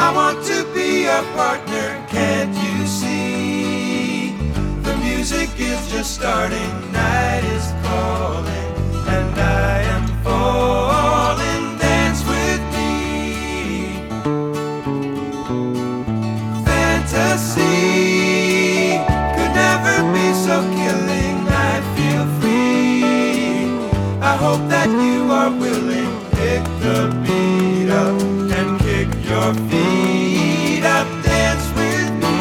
I want to be a partner, can't you see? The music is just starting, night is calling, and I am falling, dance with me. Fantasy could never be so killing, I feel free. I hope that you are willing, pick the beat up and kick your feet up, dance with me.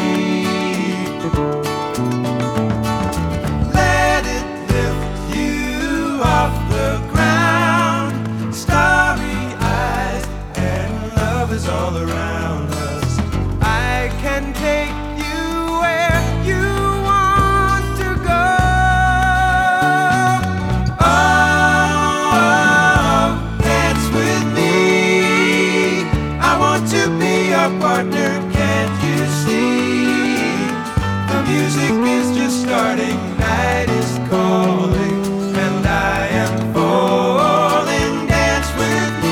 Let it lift you off the ground, starry eyes, and love is all around us. I can take you where you want to go. Oh, dance with me. I want to be your partner, can't you see? The music is just starting, night is calling, and I am falling, dance with me.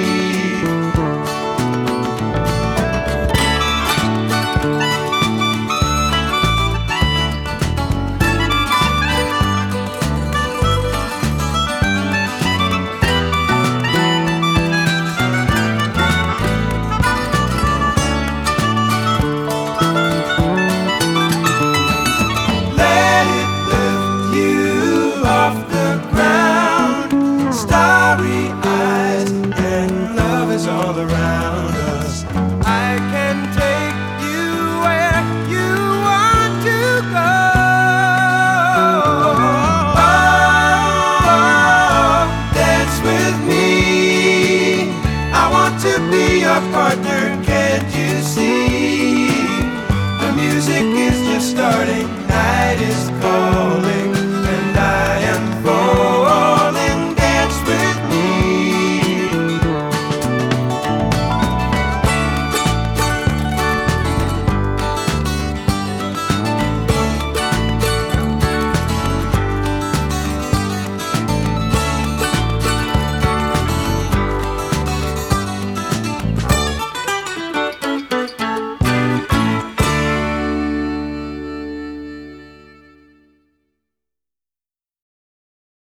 Let it lift you off the ground, starry eyes, and love is all around us. I can take you where you want to go. Oh, dance with me. I want to be your partner, can't you see?